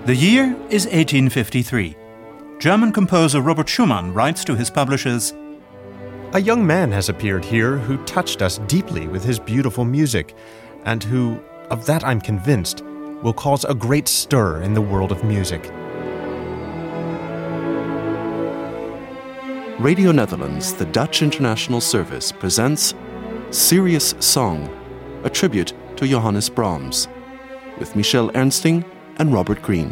The year is 1853. German composer Robert Schumann writes to his publishers, "A young man has appeared here who touched us deeply with his beautiful music, and who, of that I'm convinced, will cause a great stir in the world of music." Radio Netherlands, the Dutch international service, presents Serious Song, a tribute to Johannes Brahms, with Michel Ernsting and Robert Greene.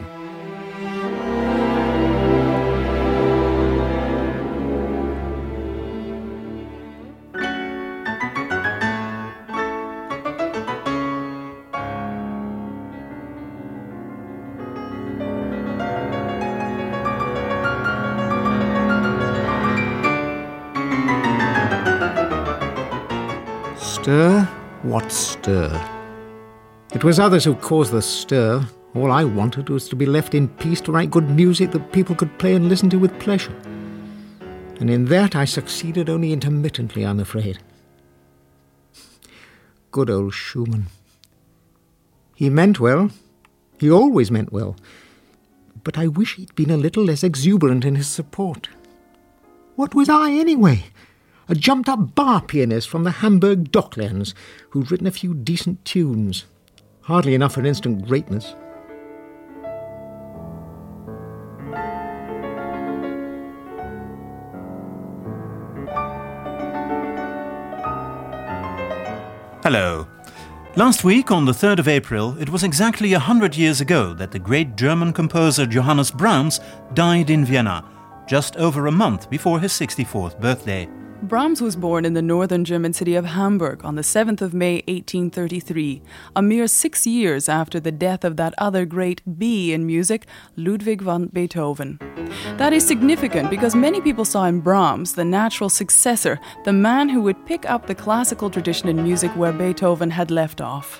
Stir? What stir? It was others who caused the stir. All I wanted was to be left in peace to write good music that people could play and listen to with pleasure. And in that I succeeded only intermittently, I'm afraid. Good old Schumann. He meant well. He always meant well. But I wish he'd been a little less exuberant in his support. What was I, anyway? A jumped-up bar pianist from the Hamburg Docklands who'd written a few decent tunes. Hardly enough for instant greatness. Hello. Last week, on the 3rd of April, it was exactly 100 years ago that the great German composer Johannes Brahms died in Vienna, just over a month before his 64th birthday. Brahms was born in the northern German city of Hamburg on the 7th of May 1833, a mere 6 years after the death of that other great B in music, Ludwig van Beethoven. That is significant because many people saw in Brahms the natural successor, the man who would pick up the classical tradition in music where Beethoven had left off.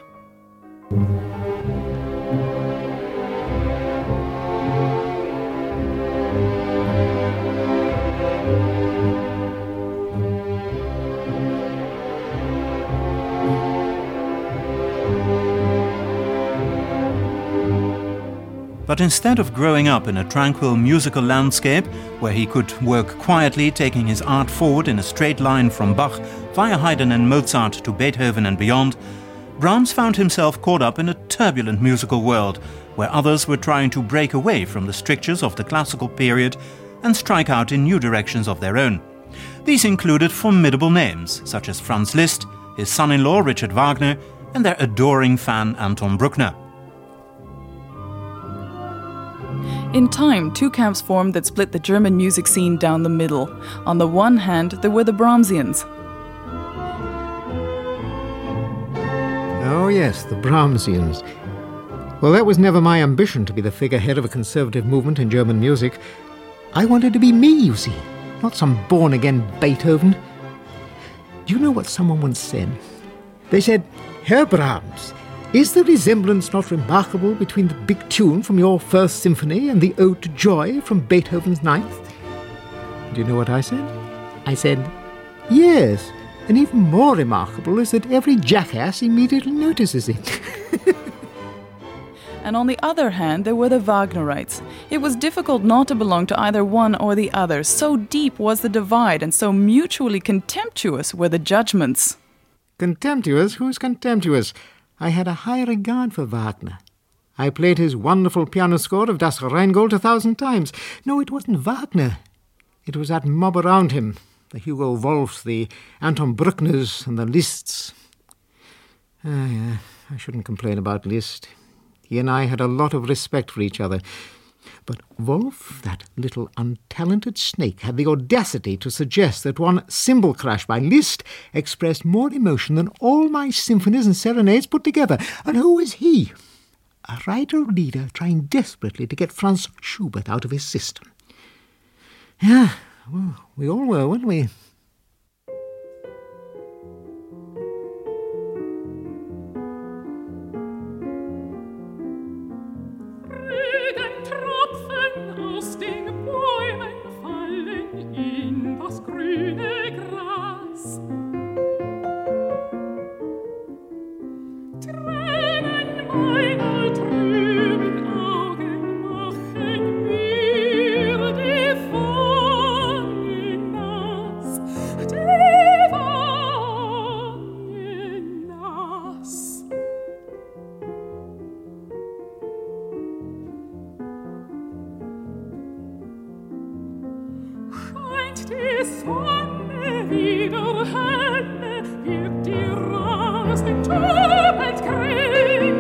But instead of growing up in a tranquil musical landscape where he could work quietly, taking his art forward in a straight line from Bach via Haydn and Mozart to Beethoven and beyond, Brahms found himself caught up in a turbulent musical world where others were trying to break away from the strictures of the classical period and strike out in new directions of their own. These included formidable names such as Franz Liszt, his son-in-law Richard Wagner, and their adoring fan Anton Bruckner. In time, two camps formed that split the German music scene down the middle. On the one hand, there were the Brahmsians. Oh yes, the Brahmsians. Well, that was never my ambition to be the figurehead of a conservative movement in German music. I wanted to be me, you see, not some born-again Beethoven. Do you know what someone once said? They said, "Herr Brahms, is the resemblance not remarkable between the big tune from your First Symphony and the Ode to Joy from Beethoven's Ninth?" Do you know what I said? I said, "Yes, and even more remarkable is that every jackass immediately notices it." And on the other hand, there were the Wagnerites. It was difficult not to belong to either one or the other. So deep was the divide and so mutually contemptuous were the judgments. Contemptuous? Who's contemptuous? I had a high regard for Wagner. I played his wonderful piano score of Das Rheingold 1,000 times. No, it wasn't Wagner. It was that mob around him, the Hugo Wolfs, the Anton Bruckners and the Liszts. Yeah, I shouldn't complain about Liszt. He and I had a lot of respect for each other. But Wolf, that little untalented snake, had the audacity to suggest that one cymbal crash by Liszt expressed more emotion than all my symphonies and serenades put together. And who was he? A writer-leader trying desperately to get Franz Schubert out of his system. Yeah, well, we all were, weren't we? Sonne wieder helle, wird die Rasen tobend grün.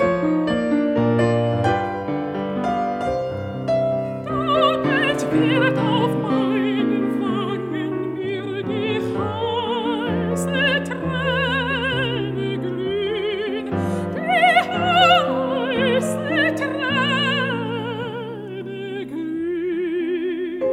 Damit wird auf meinen Wangen mir die heiße Träne glühen, die heiße Träne glühen.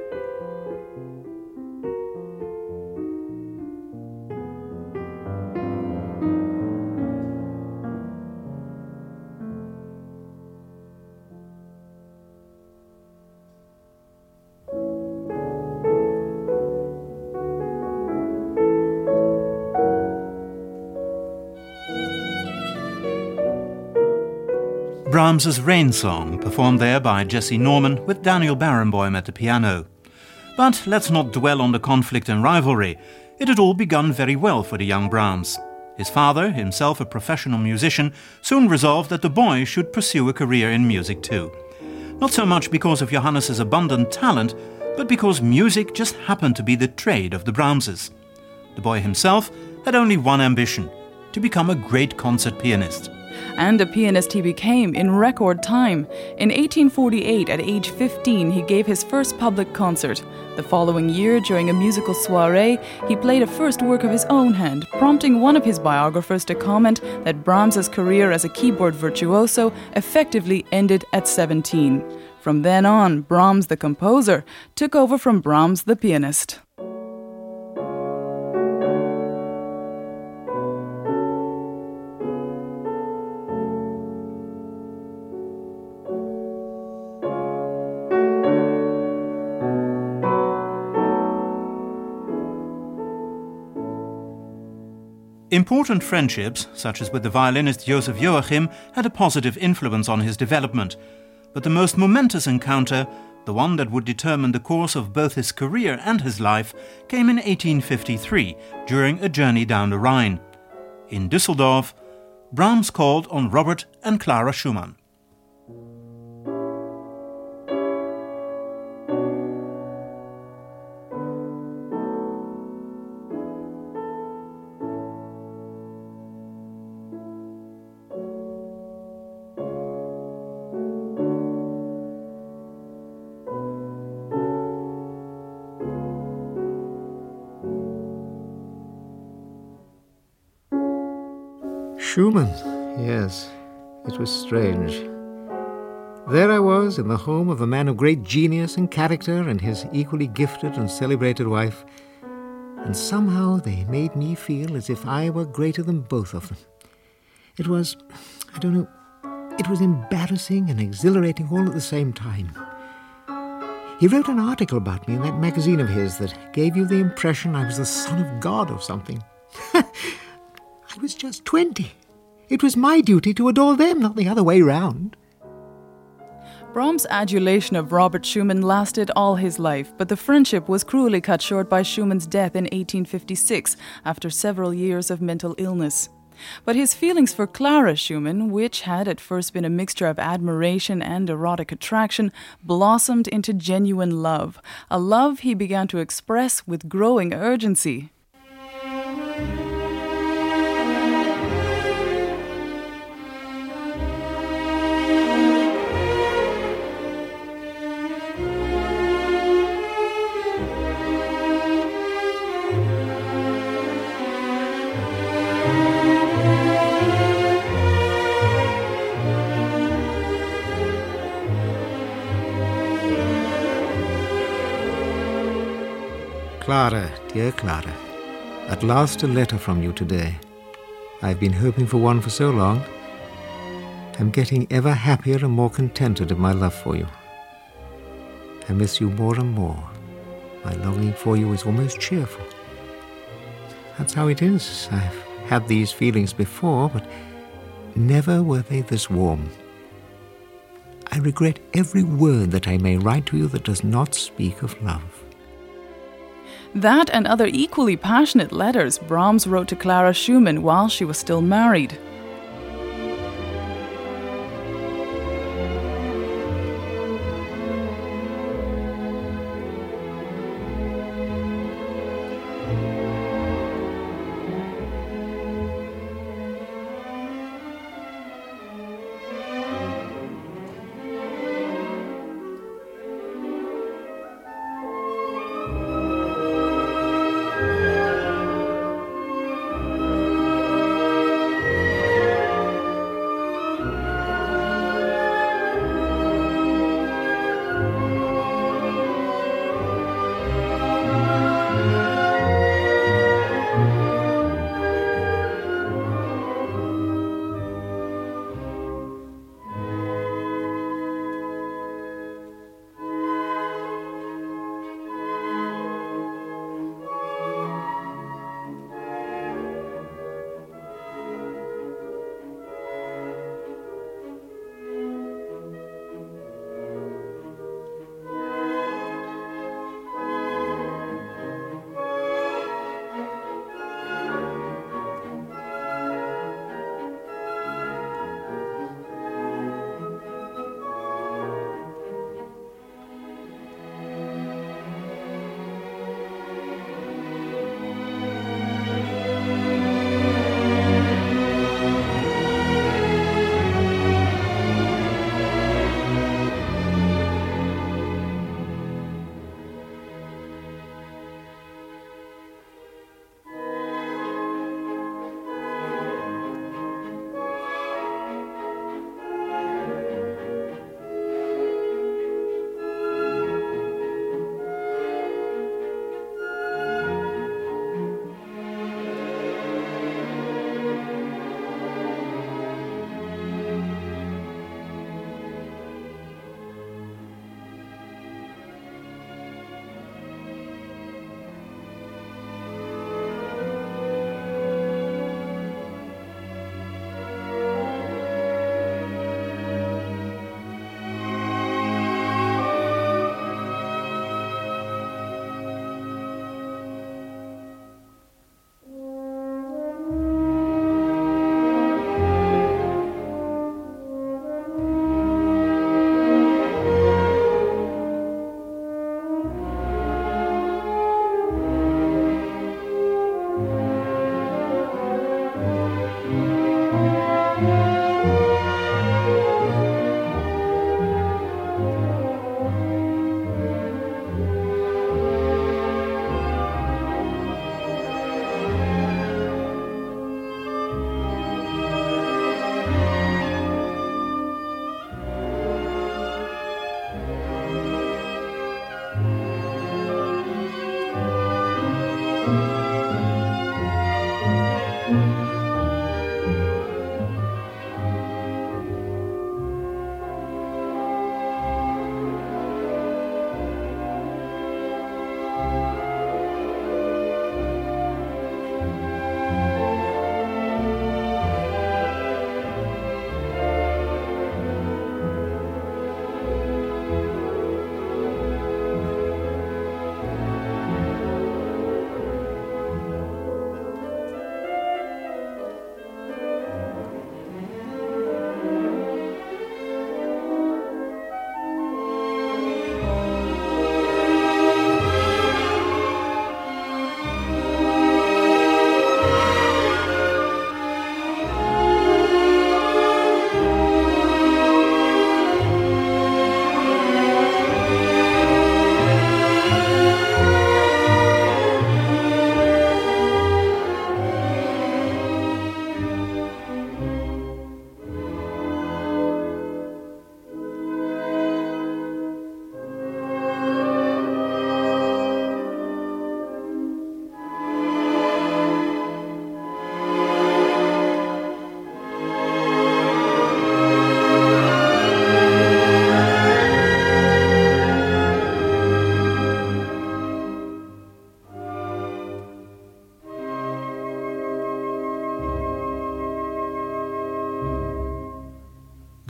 Brahms's Rain Song, performed there by Jesse Norman with Daniel Barenboim at the piano. But let's not dwell on the conflict and rivalry. It had all begun very well for the young Brahms. His father, himself a professional musician, soon resolved that the boy should pursue a career in music too. Not so much because of Johannes's abundant talent, but because music just happened to be the trade of the Brahmses. The boy himself had only one ambition: to become a great concert pianist. And a pianist he became in record time. In 1848, at age 15, he gave his first public concert. The following year, during a musical soiree, he played a first work of his own hand, prompting one of his biographers to comment that Brahms's career as a keyboard virtuoso effectively ended at 17. From then on, Brahms the composer took over from Brahms the pianist. Important friendships, such as with the violinist Joseph Joachim, had a positive influence on his development. But the most momentous encounter, the one that would determine the course of both his career and his life, came in 1853, during a journey down the Rhine. In Düsseldorf, Brahms called on Robert and Clara Schumann. Schumann, yes, it was strange. There I was in the home of a man of great genius and character and his equally gifted and celebrated wife, and somehow they made me feel as if I were greater than both of them. It was, it was embarrassing and exhilarating all at the same time. He wrote an article about me in that magazine of his that gave you the impression I was the son of God or something. I was just 20. It was my duty to adore them, not the other way round. Brahms' adulation of Robert Schumann lasted all his life, but the friendship was cruelly cut short by Schumann's death in 1856 after several years of mental illness. But his feelings for Clara Schumann, which had at first been a mixture of admiration and erotic attraction, blossomed into genuine love, a love he began to express with growing urgency. Clara, dear Clara, at last a letter from you today. I've been hoping for one for so long. I'm getting ever happier and more contented in my love for you. I miss you more and more. My longing for you is almost cheerful. That's how it is. I've had these feelings before, but never were they this warm. I regret every word that I may write to you that does not speak of love. That and other equally passionate letters Brahms wrote to Clara Schumann while she was still married.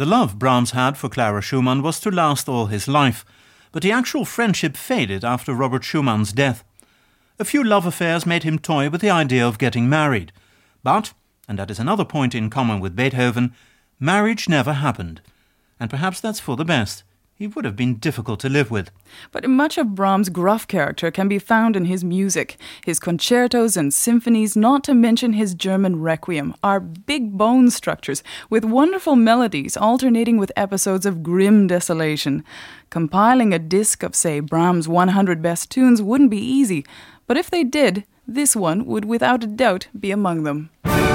The love Brahms had for Clara Schumann was to last all his life, but the actual friendship faded after Robert Schumann's death. A few love affairs made him toy with the idea of getting married. But, and that is another point in common with Beethoven, marriage never happened. And perhaps that's for the best. He would have been difficult to live with. But much of Brahms' gruff character can be found in his music. His concertos and symphonies, not to mention his German Requiem, are big bone structures with wonderful melodies alternating with episodes of grim desolation. Compiling a disc of, say, Brahms' 100 best tunes wouldn't be easy, but if they did, this one would without a doubt be among them.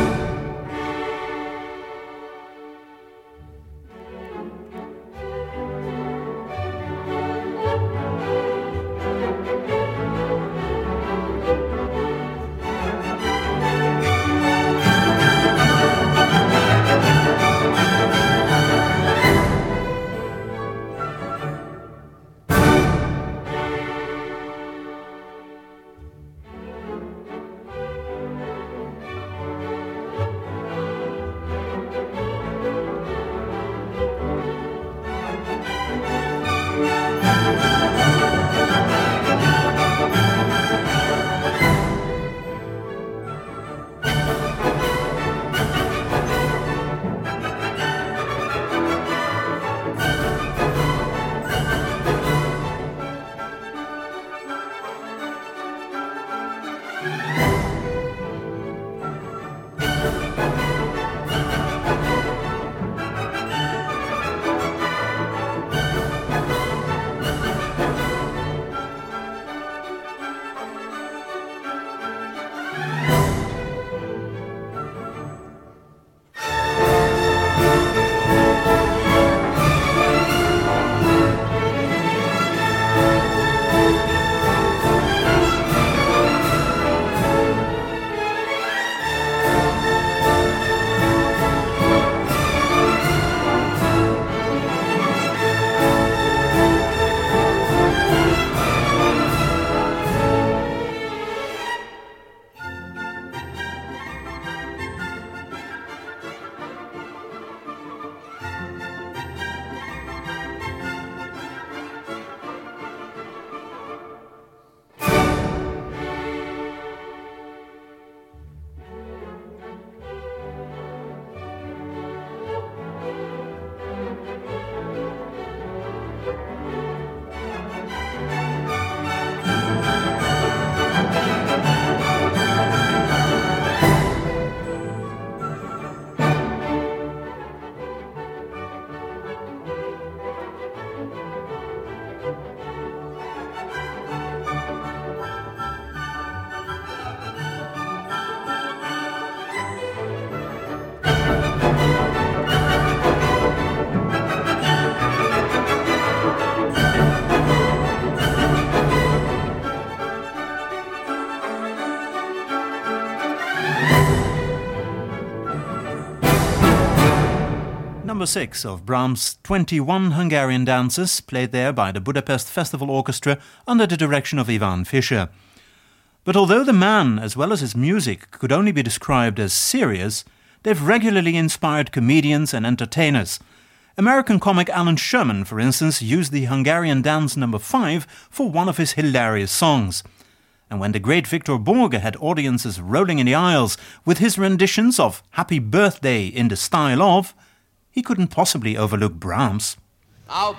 Number 6 of Brahms' 21 Hungarian dances, played there by the Budapest Festival Orchestra under the direction of Ivan Fischer. But although the man, as well as his music, could only be described as serious, they've regularly inspired comedians and entertainers. American comic Alan Sherman, for instance, used the Hungarian dance number 5 for one of his hilarious songs. And when the great Victor Borge had audiences rolling in the aisles with his renditions of Happy Birthday in the style of, he couldn't possibly overlook Brahms. Now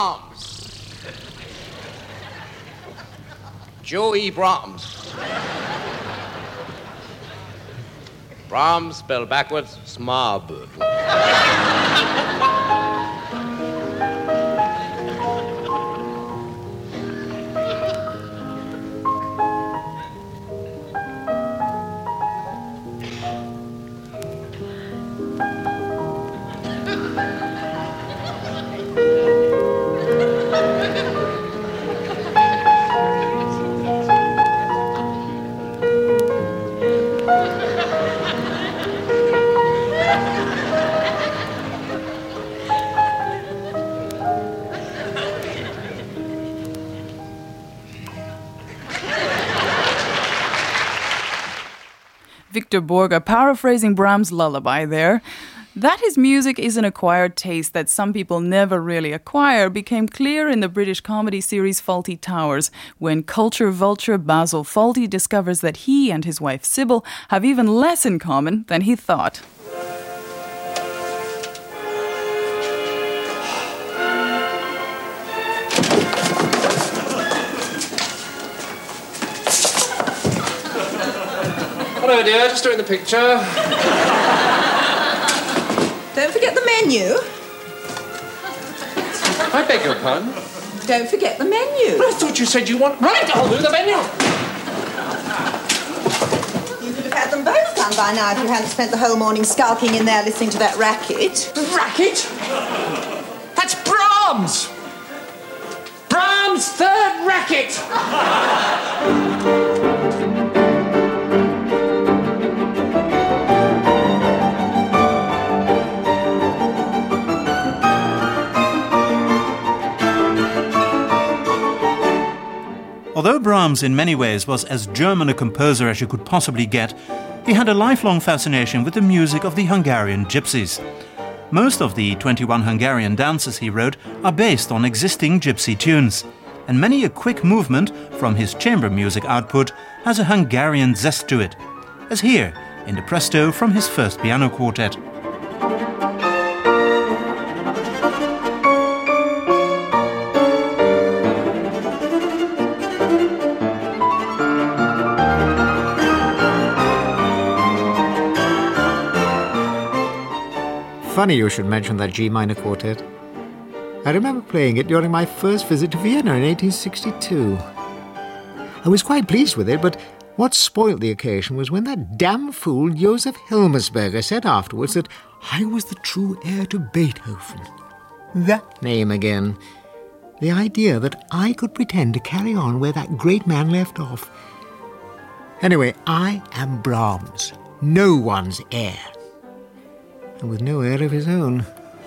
Brahms. Joey Brahms. Brahms spelled backwards, Smab. Victor Borge paraphrasing Brahms' lullaby there. That his music is an acquired taste that some people never really acquire became clear in the British comedy series Fawlty Towers, when culture vulture Basil Fawlty discovers that he and his wife Sybil have even less in common than he thought. Hello, dear. Just doing the picture. Don't forget the menu. I beg your pardon? Don't forget the menu. I thought you said you want... Right, I'll do the menu. You could have had them both done by now if you hadn't spent the whole morning skulking in there listening to that racket. Racket? That's Brahms! Brahms' third racket! Although Brahms in many ways was as German a composer as you could possibly get, he had a lifelong fascination with the music of the Hungarian gypsies. Most of the 21 Hungarian dances he wrote are based on existing gypsy tunes, and many a quick movement from his chamber music output has a Hungarian zest to it, as here in the Presto from his first piano quartet. Funny you should mention that G minor quartet. I remember playing it during my first visit to Vienna in 1862. I was quite pleased with it, but what spoilt the occasion was when that damn fool Joseph Hillersberger said afterwards that I was the true heir to Beethoven. That name again. The idea that I could pretend to carry on where that great man left off. Anyway, I am Brahms, no one's heir. And with no heir of his own.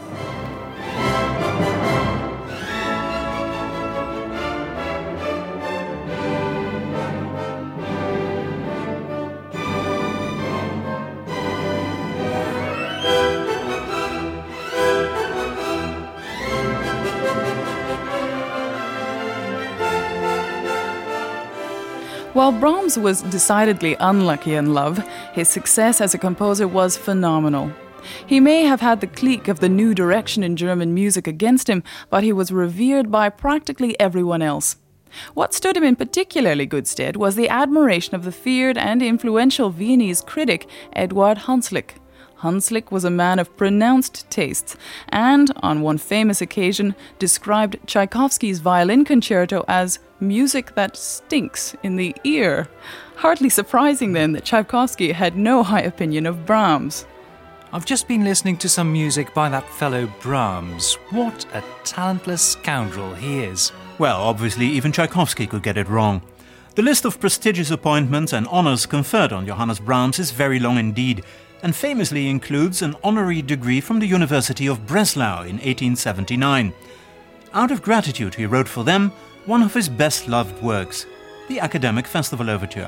While Brahms was decidedly unlucky in love, his success as a composer was phenomenal. He may have had the clique of the new direction in German music against him, but he was revered by practically everyone else. What stood him in particularly good stead was the admiration of the feared and influential Viennese critic Eduard Hanslick. Hanslick was a man of pronounced tastes and, on one famous occasion, described Tchaikovsky's violin concerto as music that stinks in the ear. Hardly surprising then that Tchaikovsky had no high opinion of Brahms. I've just been listening to some music by that fellow Brahms. What a talentless scoundrel he is. Well, obviously even Tchaikovsky could get it wrong. The list of prestigious appointments and honours conferred on Johannes Brahms is very long indeed, and famously includes an honorary degree from the University of Breslau in 1879. Out of gratitude, he wrote for them one of his best-loved works, the Academic Festival Overture.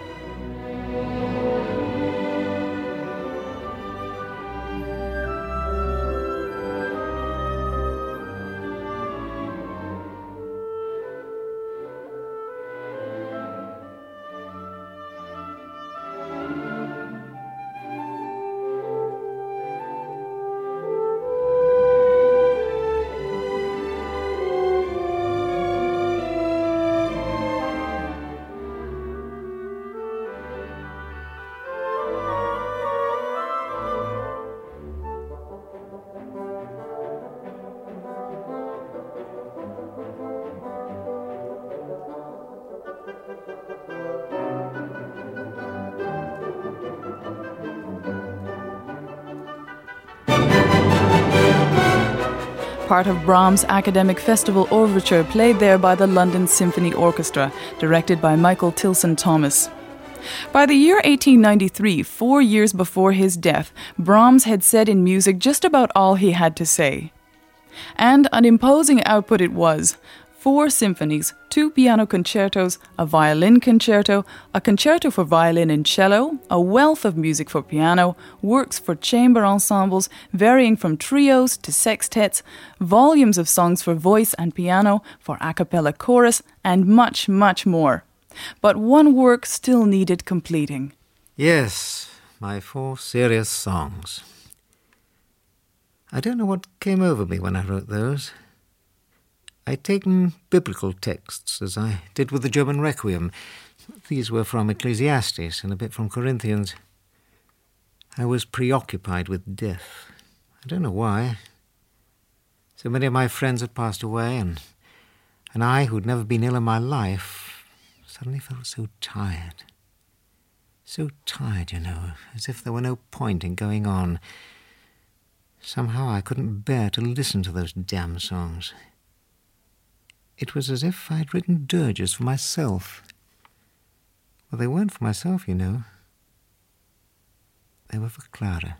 Part of Brahms' Academic Festival Overture played there by the London Symphony Orchestra, directed by Michael Tilson Thomas. By the year 1893, 4 years before his death, Brahms had said in music just about all he had to say. And an imposing output it was. 4 symphonies, 2 piano concertos, a violin concerto, a concerto for violin and cello, a wealth of music for piano, works for chamber ensembles varying from trios to sextets, volumes of songs for voice and piano, for a cappella chorus, and much, much more. But one work still needed completing. Yes, my 4 serious songs. I don't know what came over me when I wrote those. I'd taken biblical texts, as I did with the German Requiem. These were from Ecclesiastes and a bit from Corinthians. I was preoccupied with death. I don't know why. So many of my friends had passed away, and I, who'd never been ill in my life, suddenly felt so tired. So tired, you know, as if there were no point in going on. Somehow I couldn't bear to listen to those damn songs. It was as if I'd written dirges for myself. Well, they weren't for myself, you know. They were for Clara.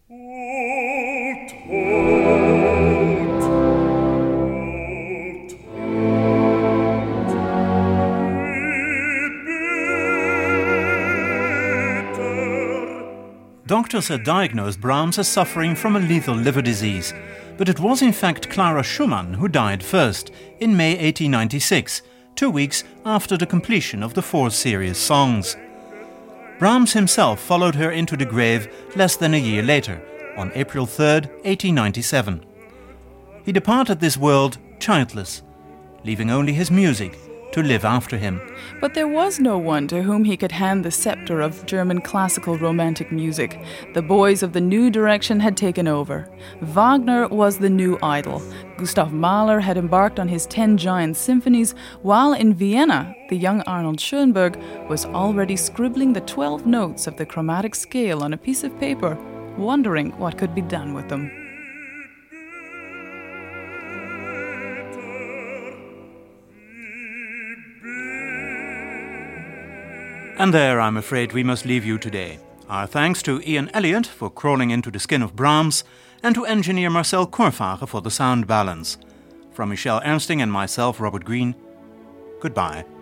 Doctors had diagnosed Brahms as suffering from a lethal liver disease, but it was in fact Clara Schumann who died first, in May 1896, 2 weeks after the completion of the 4 serious songs. Brahms himself followed her into the grave less than a year later, on April 3, 1897. He departed this world childless, leaving only his music to live after him. But there was no one to whom he could hand the scepter of German classical romantic music. The boys of the new direction had taken over. Wagner was the new idol. Gustav Mahler had embarked on his 10 giant symphonies, while in Vienna, the young Arnold Schoenberg was already scribbling the 12 notes of the chromatic scale on a piece of paper, wondering what could be done with them. And there, I'm afraid we must leave you today. Our thanks to Ian Elliott for crawling into the skin of Brahms, and to engineer Marcel Korfage for the sound balance. From Michel Ernsting and myself, Robert Green, goodbye.